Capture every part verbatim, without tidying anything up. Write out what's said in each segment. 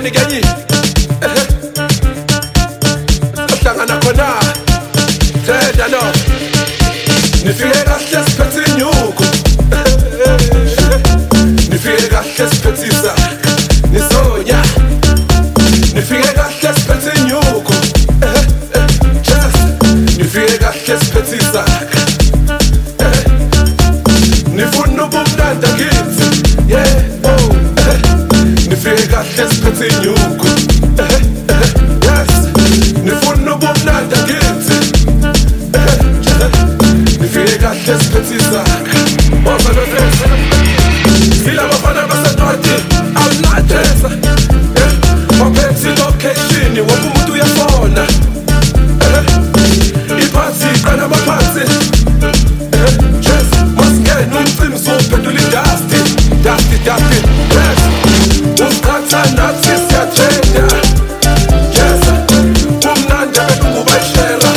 Nifike kanyi Ahlangana khona Theda no Nifike kahle siphethe inyuku Nifike kahle siphethe isaka Nisonya Nifike kahle siphethe inyuku Nifike kahle siphethe isaka Nifuna ubumnandi kithi yeah oh Nifike kahle siphethe inyuku yes Nifuna ubumnandi kithi Nifike kahle siphethe isaka Boza lo tesa Sila bafana basenwadi awunathesa Waphethe location wonke umuntu uyafona Iphathi qala maphansi yes Maskena umcimbi sophendula indasti Dusty dusty yes Usikhatha nathi siyathenda yes Umnandi abelungu bayishera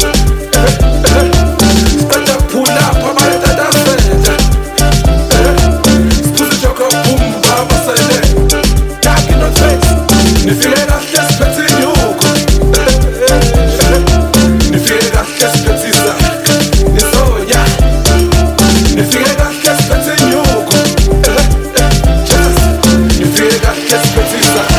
Siqeda kuphula apha bayatatazela Siphuza ijoko boom baba sele Dark in the face Nifike kahle siphethe inyuku Nifike kahle siphethe isaka Nisonya Nifike kahle siphethe inyuku Nifike kahle siphethe isaka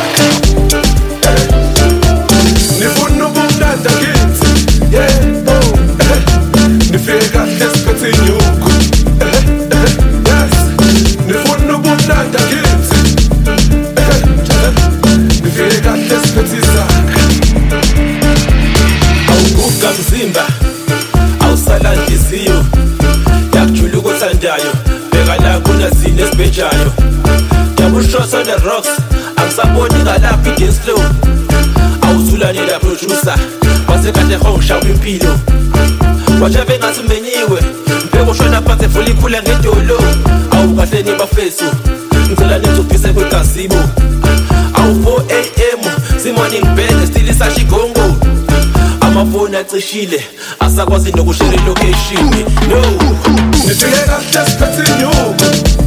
Nifuna ubumnandi kithi yeah oh Nifike kahle siphethe inyuku yes Nifuna ubumnandi kithi Nifike kahle siphethe isaka Awuguga mzimba awusala nhliziyo yakujula ukuthandayo bheka la kunazini esibhejayo Double on the rocks angisaboni ngalaphi dance flow awuzulane la producer wasekade hongisha kwimpilo wajave ngathi menyiwe mbeko shona phansi full ikhula ngedolo awukahle nibafesu ngicela nizofise kwegazimo awu four a m simoni ngibheke still isashigongo amafoni acishile asakwazi nokushare location no Nifike kahle siphethe inyuku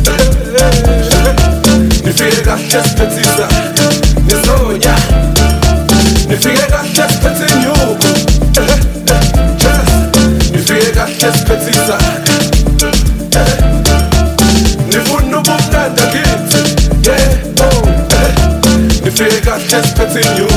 Nifike kahle siphethe isaka Nisonya Nifike kahle siphethe inyuku Nifike kahle siphethe isaka Nifuna ubumnandi kithi yeah oh Nifike kahle siphethe inyuku